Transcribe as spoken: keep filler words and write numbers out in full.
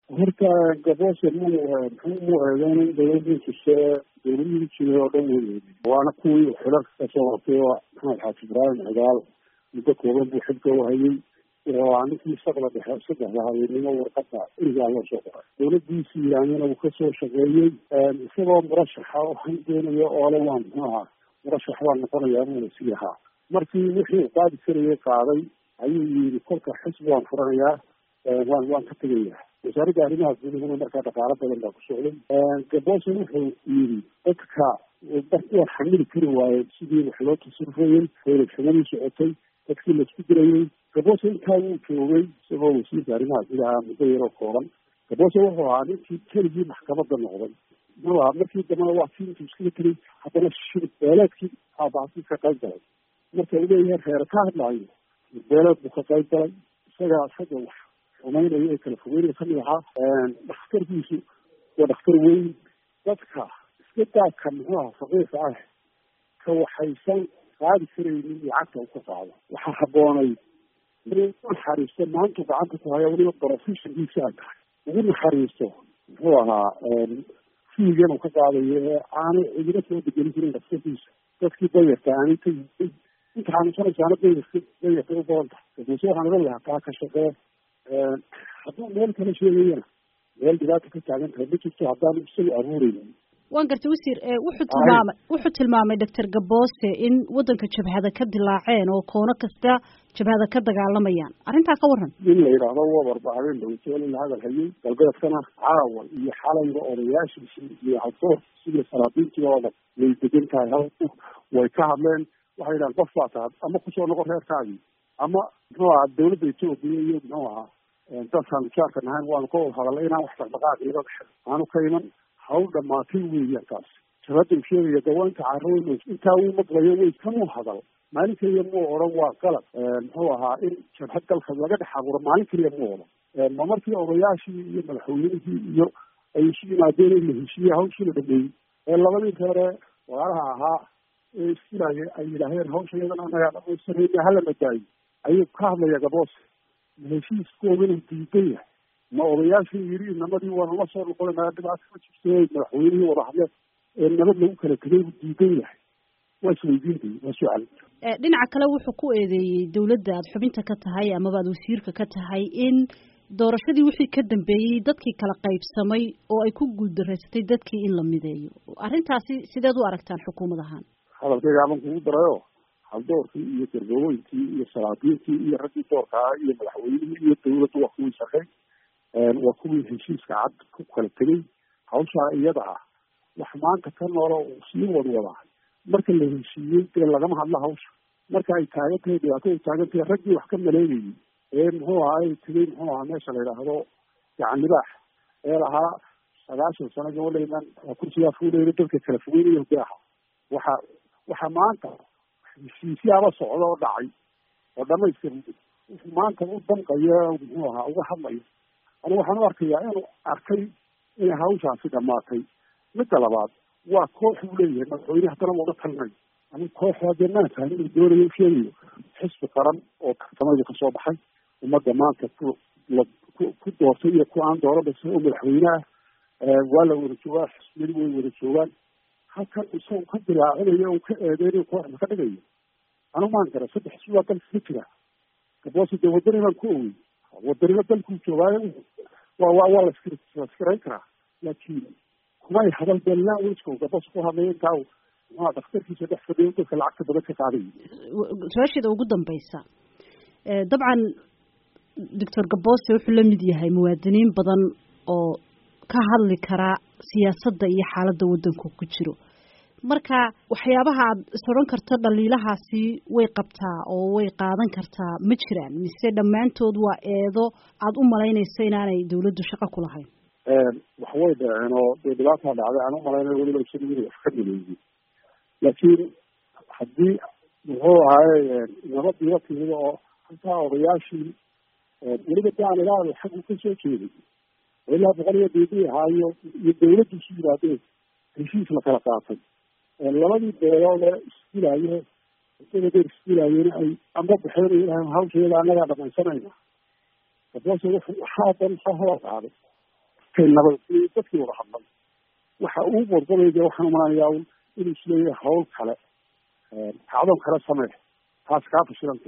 horta gaboose mu muxuu mu eedeyn in dawladiisa dawladihii jiray oo dhan wey waana kuwii xilalka kasoo watay maxamed xaaji ibraahim cigaal muddo kooban buu xilka u hayay waa ninkii shaqla dhexe saddexda habeenimo warqada irigaa loo soo qoray dawladiisii iraanina uu kasoo shaqeeyey isagoo murashaxa waxaan doonayo oole waan muxuu ahaa murashax waan noqonayaa buuna sii ahaa markii wixii uu qaadi karayay qaaday ayuu yidhi kolka xisbi waan furanayaa waan waan ka tegayaa wasaaradda arrimaha gudahuna markaa dhaqaalo badan baa ku socday gaboose wuxuu yidhi dadka waan xamili kari waaye sidii wax loo tasarufayey faylagxumadii socotay dadkii laisku dirayey gaboose intaa wuu joogay isagoo wasiirka arrimaha gudaha muddo yaroo kooban gaboose wuxuu ahaa ninkii keligii maxkamadda noqday muxuu ahaa markii dambena waa kii intuu iskaga tegay haddana shirib beeleedkii aabaasi ka qayb galay marka uu leeyahay reere ka hadlaayo beeleed buu ka qayb galay isagaa isaga wax xumaynayo ee kala fogeynaya kamid ahaa dhakhtarkiisu waa dhakhtar weyn dadka iska daadka muxuu aha faqiirka ah ka waxaysan qaadi karaynin iyo cagta uu ka qaado waxaa habboonay inuu u naxariisto maantu gacanta ku haya weliba professionkiisa ay tahay ugu naxariisto muxuu ahaa fiigan uu ka qaadayo ee aanay cidina soo degelin karin dhakhtarkiisa dadkii dayarta aanay ka yihin inta xanuunsanaysaana dayarka dayarka u badan tahay gaboose waxaan ogan lahaa taa ka shaqee hadduu meel kala sheegayana meel dhibaata ka taagan tahay ma jirto haddaanu isagu abuureynin waan gartay wasiir wuxuu tilmaamay wuxuu tilmaamay doctor gaboose in waddanka jabhada ka dilaaceen oo koono kasta jabhada ka dagaalamayaan arrintaa ka waran in la yidhaahdo wabarba habeen dhawiteel in la hadal hayay galbeedkana caawa iyo xalayba odayaashiisii iyo haddoor sidii salaadiintii oo dhan way degan tahay halku way ka hadleen waxay yidhahan qof baa tahay ama kusoo noqon reerkaagii ama muxuu ahaa dawladda etoobiya iyo muxuu ahaa dadkaan jaarka nahayn waanu ka wada hadalay inaan wax dhaqdhaqaaq iga dhexe aanu ka iman hawl dhamaatay weeyaan taas jabhadda uu sheegaya dawaanka carooy intaa uu maqlayo way kamuu hadal maalin keliya muu odhan waa qalad muxuu ahaa in jabhad dalka laga dhex abuuro maalin keliya muu odhan ma markii odayaashii iyo madaxweynihii iyo ay isu yimaadeen in la heshiiyey hawshii la dhameeyey ee labadii reere walaalaha ahaa ee isfilaaya ay yidhaaheen hawsha iyadana anagaa dhamaysanayna hala madaayo ayuu ka hadlaya gaboose heshiiskooda inuu diidan yahay ma odayaashii yidhi inamadii waanu la soo noqonayna dhibaata ma jirto madaxweynihii wada hadle ee nabad lagu kala tegay buu diidan yahay waa isweydiintay waa su-aal dhinaca kale wuxuu ku eedeeyey dawladda aada xubinta ka tahay amaba aada wasiirka ka tahay in doorashadii wixii ka dambeeyey dadkii kala qaybsamay oo ay ku guuldaraysatay dadkii in la mideeyo arrintaasi sideed u aragtaan xukuumad ahaan hadalkayga aban kugu darayo haldoorkii iyo gargawooyinkii iyo salaadiintii iyo raggii doorka ah iyo madaxweynihii iyo dawladdu waa kuwii shaqay waa kuwii heshiiska cad ku kala tegay hawshaa iyada ah wax maanta ka noolo uu sii wadwadaa marka la heshiiyey dee lagama hadlo hawsha marka ay taagan tahay dhibaato ay taagan tahay raggii wax ka maleegayay ee muxuu ahaa ay tegay muxuu ahaa meesha la yidhaahdo gacan libaax ee lahaa sagaashan sano gabalaynan kursigaa fuuleyna dadka kala fogeynayo de aha waxa waxa maanta heshiisyaaba socda oo dhacay oo dhamaystir wuxuu maanta u danqayo muxuu ahaa uga hadlayo anigu waxaan u arkayaa inuu arkay inay hawshaasi dhamaatay midda labaad waa koox uu leeyahay madaxweyne haddana wada talinayo anigu kooxda dee maan tahay inuu doonayo u sheegayo xisbi qaran oo tartamayda kasoo baxay ummadda maanta ku la ku ku doortay iyo ku aan dooran bas oo madaxweyne ah waa la wada joogaa xisbiyadu way wada joogaan halkan isagu ka dilaacinayo uu ka eedeynayo kooxda ka dhigayo anigu maan gara saddex xisbi baa dalka ka jira gaboose dee wadani baan ku owey wadanimo dalkuu joogaayo waa waa waa laskir laskirayn karaa laakiin kumay hadal been languageka uu gaboose ku hadlayo intaa maa dhakhtarkiisa dhex fadhiyo dadka lacagta badan ka qaaday su-aasheeda ugu dambaysa dabcan doctor gaboose wuxuu la mid yahay muwaadiniin badan oo ka hadli karaa siyaasadda iyo xaaladda waddanku ku jiro marka waxyaabaha aad is odhan karta dhaliilahaasi way qabtaa oo way qaadan kartaa ma jiraan mise dhammaantood waa eedo aada u malaynayso inaanay dawladdu shaqo ku lahayn waxway dhaceen oo dee dhibaataa dhacday aan u malaynayo weliba isagii wax ka maleeyey laakiin haddii muxuu ahaaye nabadiiba timid oo halkaa odayaashii weliba de aan ilaado xaggu ka soo jeeday oo ilaa boqol iyo beedi ahaayo iyo dawladdu isu yimaadeen heshiis la kala qaatay labadii beeloode isdilaayo isaga deer isdilaayeen ay amba baxeen hawsheeda annagaa dhamaysanayna gaboose wuxuu waxaa dan soo hor qaaday markay nabad dadkii wada hadlay waxa uu qorqoray dee waxaan umanayaa inuu isleeyahay hawl kale kacdoon kale samee taas kaa fashilantay